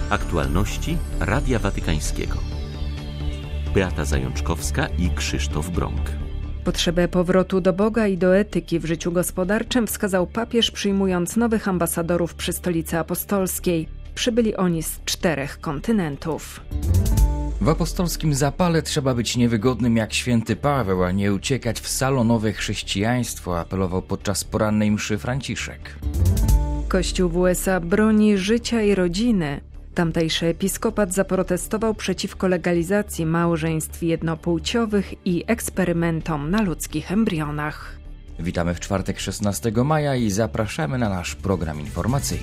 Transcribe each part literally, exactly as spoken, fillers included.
Aktualności Radia Watykańskiego. Beata Zajączkowska i Krzysztof Brąk. Potrzebę powrotu do Boga i do etyki w życiu gospodarczym wskazał papież, przyjmując nowych ambasadorów przy Stolicy Apostolskiej. Przybyli oni z czterech kontynentów. W apostolskim zapale trzeba być niewygodnym jak święty Paweł, a nie uciekać w salonowe chrześcijaństwo, apelował podczas porannej mszy Franciszek. Kościół w U S A broni życia i rodziny. Tamtejszy episkopat zaprotestował przeciwko legalizacji małżeństw jednopłciowych i eksperymentom na ludzkich embrionach. Witamy w czwartek szesnastego maja i zapraszamy na nasz program informacyjny.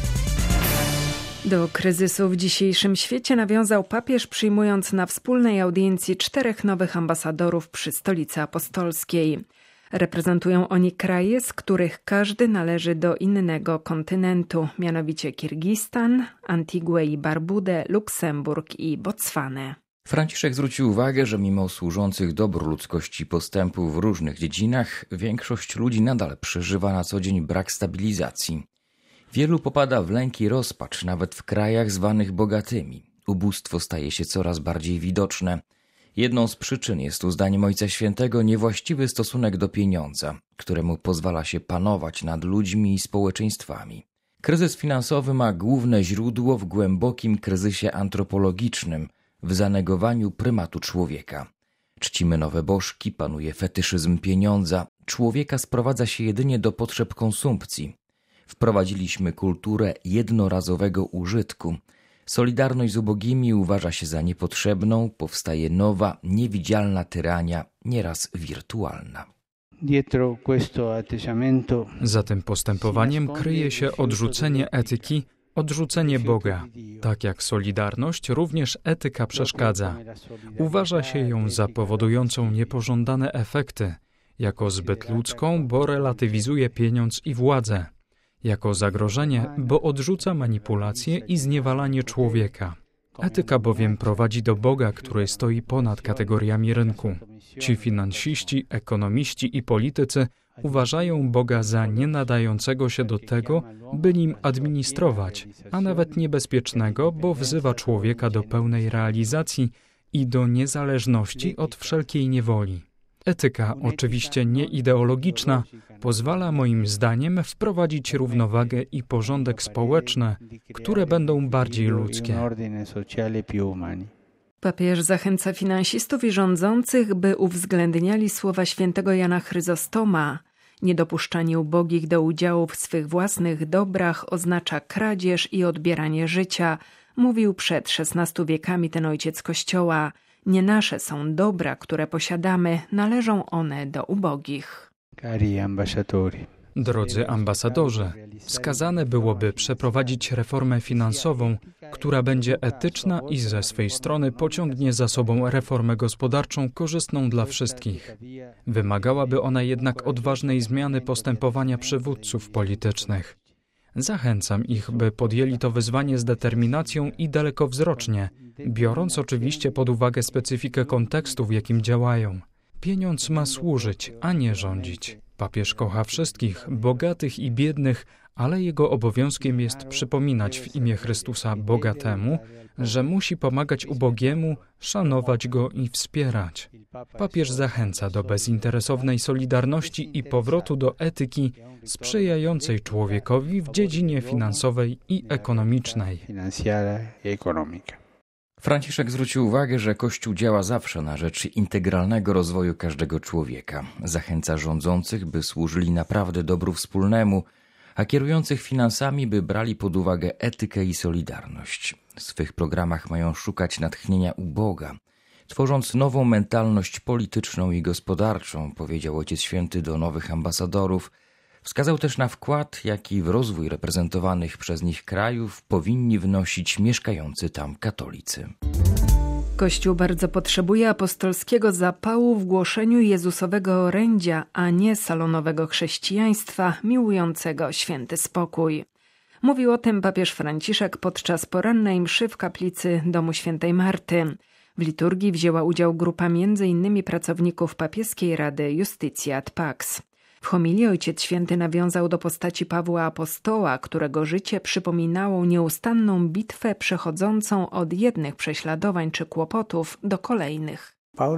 Do kryzysu w dzisiejszym świecie nawiązał papież, przyjmując na wspólnej audiencji czterech nowych ambasadorów przy Stolicy Apostolskiej. Reprezentują oni kraje, z których każdy należy do innego kontynentu, mianowicie Kirgistan, Antiguę i Barbudę, Luksemburg i Botswanę. Franciszek zwrócił uwagę, że mimo służących dobru ludzkości postępów w różnych dziedzinach, większość ludzi nadal przeżywa na co dzień brak stabilizacji. Wielu popada w lęk i rozpacz, nawet w krajach zwanych bogatymi. Ubóstwo staje się coraz bardziej widoczne. Jedną z przyczyn jest, zdaniem Ojca Świętego, niewłaściwy stosunek do pieniądza, któremu pozwala się panować nad ludźmi i społeczeństwami. Kryzys finansowy ma główne źródło w głębokim kryzysie antropologicznym, w zanegowaniu prymatu człowieka. Czcimy nowe bożki, panuje fetyszyzm pieniądza, człowieka sprowadza się jedynie do potrzeb konsumpcji. Wprowadziliśmy kulturę jednorazowego użytku. Solidarność z ubogimi uważa się za niepotrzebną, powstaje nowa, niewidzialna tyrania, nieraz wirtualna. Za tym postępowaniem kryje się odrzucenie etyki, odrzucenie Boga. Tak jak solidarność, również etyka przeszkadza. Uważa się ją za powodującą niepożądane efekty, jako zbyt ludzką, bo relatywizuje pieniądz i władzę. Jako zagrożenie, bo odrzuca manipulację i zniewalanie człowieka. Etyka bowiem prowadzi do Boga, który stoi ponad kategoriami rynku. Ci finansiści, ekonomiści i politycy uważają Boga za nienadającego się do tego, by nim administrować, a nawet niebezpiecznego, bo wzywa człowieka do pełnej realizacji i do niezależności od wszelkiej niewoli. Etyka, oczywiście nieideologiczna, pozwala moim zdaniem wprowadzić równowagę i porządek społeczny, które będą bardziej ludzkie. Papież zachęca finansistów i rządzących, by uwzględniali słowa świętego Jana Chryzostoma. Niedopuszczanie ubogich do udziału w swych własnych dobrach oznacza kradzież i odbieranie życia, mówił przed szesnastu wiekami ten ojciec Kościoła. Nie nasze są dobra, które posiadamy, należą one do ubogich. Drodzy ambasadorzy, wskazane byłoby przeprowadzić reformę finansową, która będzie etyczna i ze swej strony pociągnie za sobą reformę gospodarczą korzystną dla wszystkich. Wymagałaby ona jednak odważnej zmiany postępowania przywódców politycznych. Zachęcam ich, by podjęli to wyzwanie z determinacją i dalekowzrocznie, biorąc oczywiście pod uwagę specyfikę kontekstu, w jakim działają. Pieniądz ma służyć, a nie rządzić. Papież kocha wszystkich, bogatych i biednych, ale jego obowiązkiem jest przypominać w imię Chrystusa bogatemu, że musi pomagać ubogiemu, szanować go i wspierać. Papież zachęca do bezinteresownej solidarności i powrotu do etyki sprzyjającej człowiekowi w dziedzinie finansowej i ekonomicznej. Franciszek zwrócił uwagę, że Kościół działa zawsze na rzecz integralnego rozwoju każdego człowieka. Zachęca rządzących, by służyli naprawdę dobru wspólnemu, a kierujących finansami, by brali pod uwagę etykę i solidarność. W swych programach mają szukać natchnienia u Boga, tworząc nową mentalność polityczną i gospodarczą, powiedział Ojciec Święty do nowych ambasadorów. Wskazał też na wkład, jaki w rozwój reprezentowanych przez nich krajów powinni wnosić mieszkający tam katolicy. Kościół bardzo potrzebuje apostolskiego zapału w głoszeniu Jezusowego orędzia, a nie salonowego chrześcijaństwa miłującego święty spokój. Mówił o tym papież Franciszek podczas porannej mszy w kaplicy domu świętej Marty. W liturgii wzięła udział grupa między innymi pracowników papieskiej Rady Justitia et Pax. W homilii Ojciec Święty nawiązał do postaci Pawła Apostoła, którego życie przypominało nieustanną bitwę przechodzącą od jednych prześladowań czy kłopotów do kolejnych.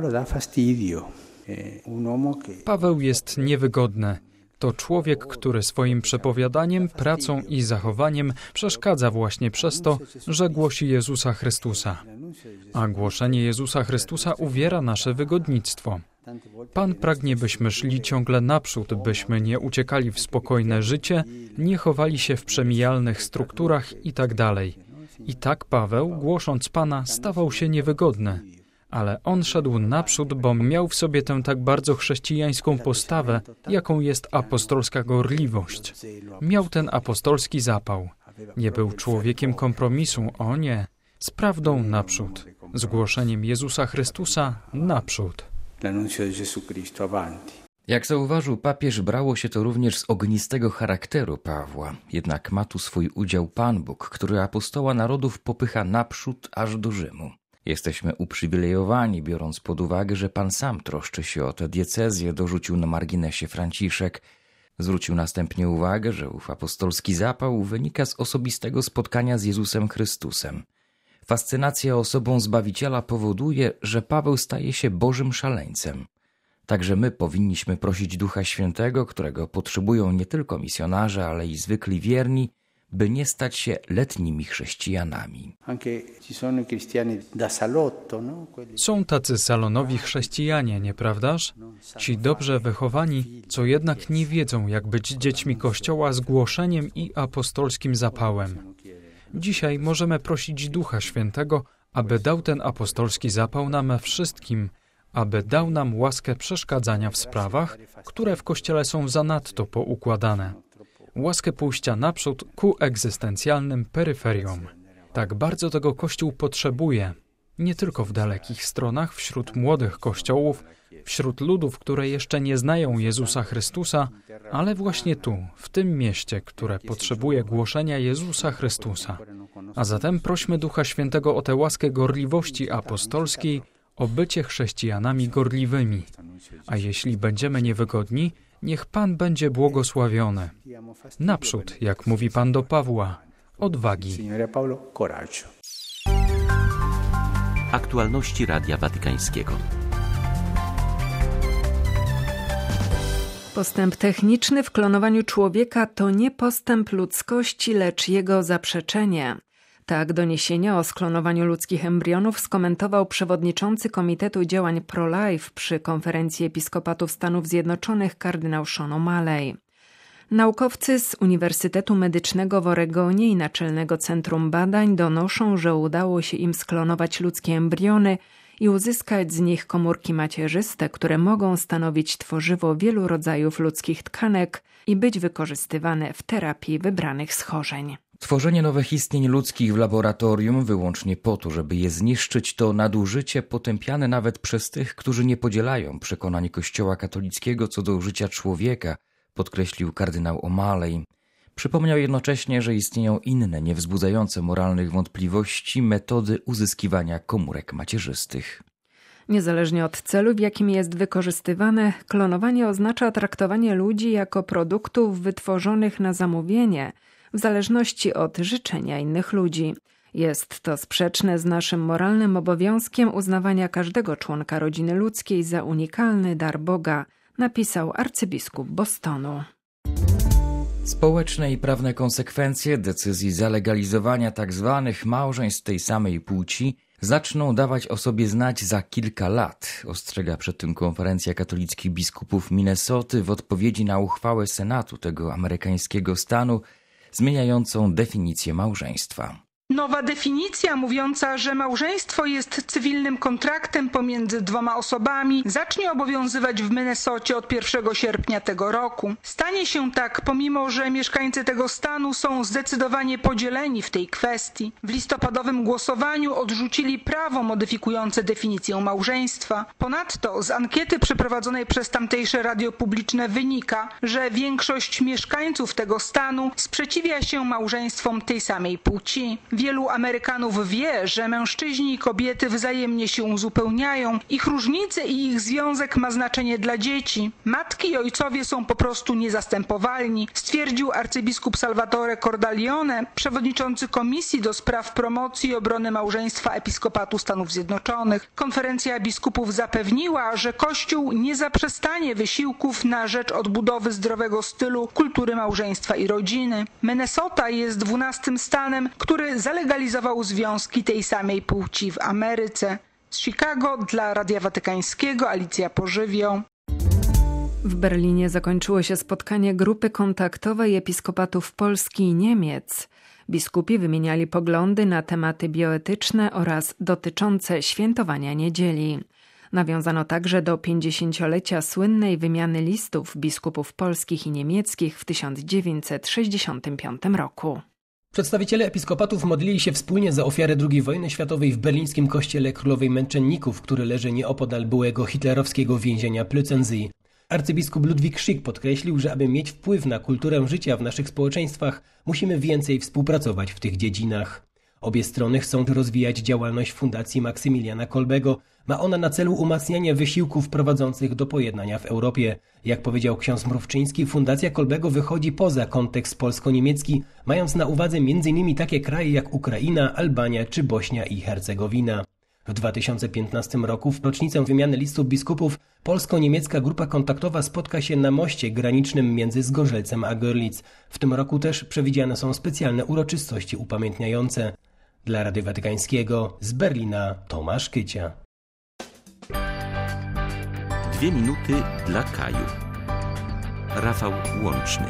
Paweł jest niewygodny. To człowiek, który swoim przepowiadaniem, pracą i zachowaniem przeszkadza właśnie przez to, że głosi Jezusa Chrystusa. A głoszenie Jezusa Chrystusa uwiera nasze wygodnictwo. Pan pragnie, byśmy szli ciągle naprzód, byśmy nie uciekali w spokojne życie, nie chowali się w przemijalnych strukturach itd. I tak Paweł, głosząc Pana, stawał się niewygodny. Ale on szedł naprzód, bo miał w sobie tę tak bardzo chrześcijańską postawę, jaką jest apostolska gorliwość. Miał ten apostolski zapał. Nie był człowiekiem kompromisu, o nie. Z prawdą naprzód. Z głoszeniem Jezusa Chrystusa naprzód. Jak zauważył papież, brało się to również z ognistego charakteru Pawła. Jednak ma tu swój udział Pan Bóg, który apostoła narodów popycha naprzód aż do Rzymu. Jesteśmy uprzywilejowani, biorąc pod uwagę, że Pan sam troszczy się o tę diecezję, dorzucił na marginesie Franciszek. Zwrócił następnie uwagę, że ów apostolski zapał wynika z osobistego spotkania z Jezusem Chrystusem. Fascynacja osobą Zbawiciela powoduje, że Paweł staje się Bożym szaleńcem. Także my powinniśmy prosić Ducha Świętego, którego potrzebują nie tylko misjonarze, ale i zwykli wierni, by nie stać się letnimi chrześcijanami. Są tacy salonowi chrześcijanie, nieprawdaż? Ci dobrze wychowani, co jednak nie wiedzą, jak być dziećmi Kościoła z głoszeniem i apostolskim zapałem. Dzisiaj możemy prosić Ducha Świętego, aby dał ten apostolski zapał nam wszystkim, aby dał nam łaskę przeszkadzania w sprawach, które w Kościele są zanadto poukładane. Łaskę pójścia naprzód ku egzystencjalnym peryferiom. Tak bardzo tego Kościół potrzebuje, nie tylko w dalekich stronach, wśród młodych kościołów, wśród ludów, które jeszcze nie znają Jezusa Chrystusa, ale właśnie tu, w tym mieście, które potrzebuje głoszenia Jezusa Chrystusa. A zatem prośmy Ducha Świętego o tę łaskę gorliwości apostolskiej, o bycie chrześcijanami gorliwymi. A jeśli będziemy niewygodni, niech Pan będzie błogosławiony. Naprzód, jak mówi Pan do Pawła, odwagi. Aktualności Radia Watykańskiego. Postęp techniczny w klonowaniu człowieka to nie postęp ludzkości, lecz jego zaprzeczenie. Tak doniesienie o sklonowaniu ludzkich embrionów skomentował przewodniczący Komitetu Działań Pro-Life przy Konferencji Episkopatów Stanów Zjednoczonych kardynał Sean O'Malley. Naukowcy z Uniwersytetu Medycznego w Oregonie i Naczelnego Centrum Badań donoszą, że udało się im sklonować ludzkie embriony i uzyskać z nich komórki macierzyste, które mogą stanowić tworzywo wielu rodzajów ludzkich tkanek i być wykorzystywane w terapii wybranych schorzeń. Tworzenie nowych istnień ludzkich w laboratorium wyłącznie po to, żeby je zniszczyć, to nadużycie potępiane nawet przez tych, którzy nie podzielają przekonań Kościoła katolickiego co do życia człowieka, podkreślił kardynał O'Malley. Przypomniał jednocześnie, że istnieją inne, niewzbudzające moralnych wątpliwości metody uzyskiwania komórek macierzystych. Niezależnie od celu, w jakim jest wykorzystywane, klonowanie oznacza traktowanie ludzi jako produktów wytworzonych na zamówienie, w zależności od życzenia innych ludzi. Jest to sprzeczne z naszym moralnym obowiązkiem uznawania każdego członka rodziny ludzkiej za unikalny dar Boga, napisał arcybiskup Bostonu. Społeczne i prawne konsekwencje decyzji zalegalizowania tzw. małżeństw tej samej płci zaczną dawać o sobie znać za kilka lat, ostrzega przed tym Konferencja Katolickich Biskupów Minnesoty w odpowiedzi na uchwałę Senatu tego amerykańskiego stanu zmieniającą definicję małżeństwa. Nowa definicja mówiąca, że małżeństwo jest cywilnym kontraktem pomiędzy dwoma osobami, zacznie obowiązywać w Minnesocie od pierwszego sierpnia tego roku. Stanie się tak, pomimo że mieszkańcy tego stanu są zdecydowanie podzieleni w tej kwestii. W listopadowym głosowaniu odrzucili prawo modyfikujące definicję małżeństwa. Ponadto z ankiety przeprowadzonej przez tamtejsze radio publiczne wynika, że większość mieszkańców tego stanu sprzeciwia się małżeństwom tej samej płci. Wielu Amerykanów wie, że mężczyźni i kobiety wzajemnie się uzupełniają. Ich różnice i ich związek ma znaczenie dla dzieci. Matki i ojcowie są po prostu niezastępowalni, stwierdził arcybiskup Salvatore Cordalione, przewodniczący Komisji do Spraw Promocji i Obrony Małżeństwa Episkopatu Stanów Zjednoczonych. Konferencja biskupów zapewniła, że Kościół nie zaprzestanie wysiłków na rzecz odbudowy zdrowego stylu kultury małżeństwa i rodziny. Minnesota jest dwunastym stanem, który zalegalizował związki tej samej płci w Ameryce. Z Chicago dla Radia Watykańskiego Alicja Pożywio. W Berlinie zakończyło się spotkanie grupy kontaktowej episkopatów Polski i Niemiec. Biskupi wymieniali poglądy na tematy bioetyczne oraz dotyczące świętowania niedzieli. Nawiązano także do pięćdziesięciolecia słynnej wymiany listów biskupów polskich i niemieckich w tysiąc dziewięćset sześćdziesiątym piątym roku. Przedstawiciele episkopatów modlili się wspólnie za ofiary drugiej wojny światowej w berlińskim kościele Królowej Męczenników, który leży nieopodal byłego hitlerowskiego więzienia Plötzensee. Arcybiskup Ludwik Schick podkreślił, że aby mieć wpływ na kulturę życia w naszych społeczeństwach, musimy więcej współpracować w tych dziedzinach. Obie strony chcą rozwijać działalność Fundacji Maksymiliana Kolbego. Ma ona na celu umacnianie wysiłków prowadzących do pojednania w Europie. Jak powiedział ksiądz Mrówczyński, Fundacja Kolbego wychodzi poza kontekst polsko-niemiecki, mając na uwadze między innymi takie kraje jak Ukraina, Albania czy Bośnia i Hercegowina. W dwa tysiące piętnastym roku, w rocznicę wymiany listów biskupów, polsko-niemiecka grupa kontaktowa spotka się na moście granicznym między Zgorzelcem a Görlitz. W tym roku też przewidziane są specjalne uroczystości upamiętniające. Dla Radia Watykańskiego z Berlina Tomasz Kycia. Dwie minuty dla Kaju. Rafał Łączny.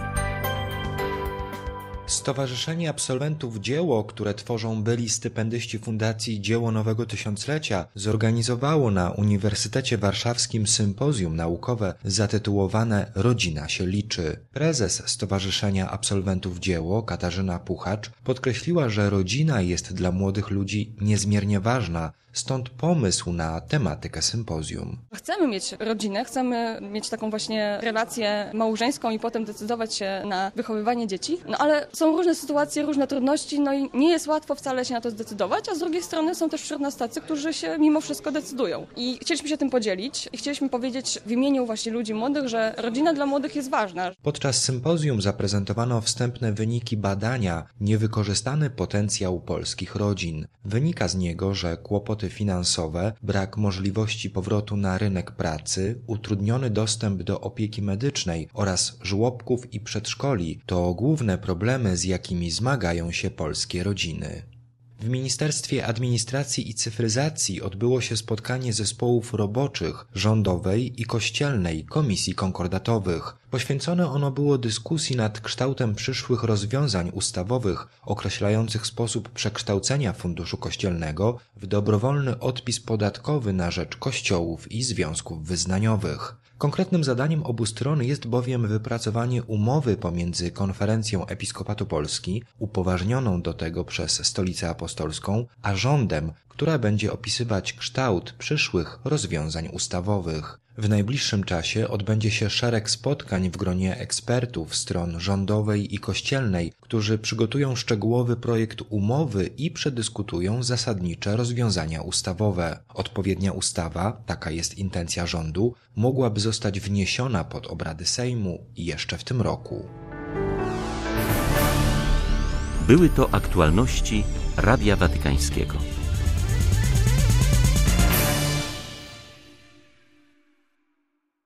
Stowarzyszenie Absolwentów Dzieło, które tworzą byli stypendyści Fundacji Dzieło Nowego Tysiąclecia, zorganizowało na Uniwersytecie Warszawskim sympozjum naukowe zatytułowane Rodzina się liczy. Prezes Stowarzyszenia Absolwentów Dzieło, Katarzyna Puchacz, podkreśliła, że rodzina jest dla młodych ludzi niezmiernie ważna, stąd pomysł na tematykę sympozjum. Chcemy mieć rodzinę, chcemy mieć taką właśnie relację małżeńską i potem decydować się na wychowywanie dzieci, no ale są różne sytuacje, różne trudności, no i nie jest łatwo wcale się na to zdecydować, a z drugiej strony są też wśród nas tacy, którzy się mimo wszystko decydują. I chcieliśmy się tym podzielić i chcieliśmy powiedzieć w imieniu właśnie ludzi młodych, że rodzina dla młodych jest ważna. Podczas sympozjum zaprezentowano wstępne wyniki badania Niewykorzystany potencjał polskich rodzin. Wynika z niego, że kłopoty finansowe, brak możliwości powrotu na rynek pracy, utrudniony dostęp do opieki medycznej oraz żłobków i przedszkoli to główne problemy, z jakimi zmagają się polskie rodziny. W Ministerstwie Administracji i Cyfryzacji odbyło się spotkanie zespołów roboczych, rządowej i kościelnej Komisji Konkordatowych. Poświęcone ono było dyskusji nad kształtem przyszłych rozwiązań ustawowych określających sposób przekształcenia Funduszu Kościelnego w dobrowolny odpis podatkowy na rzecz kościołów i związków wyznaniowych. Konkretnym zadaniem obu stron jest bowiem wypracowanie umowy pomiędzy Konferencją Episkopatu Polski, upoważnioną do tego przez Stolicę Apostolską, a rządem, która będzie opisywać kształt przyszłych rozwiązań ustawowych. W najbliższym czasie odbędzie się szereg spotkań w gronie ekspertów stron rządowej i kościelnej, którzy przygotują szczegółowy projekt umowy i przedyskutują zasadnicze rozwiązania ustawowe. Odpowiednia ustawa, taka jest intencja rządu, mogłaby zostać wniesiona pod obrady Sejmu jeszcze w tym roku. Były to aktualności Radia Watykańskiego.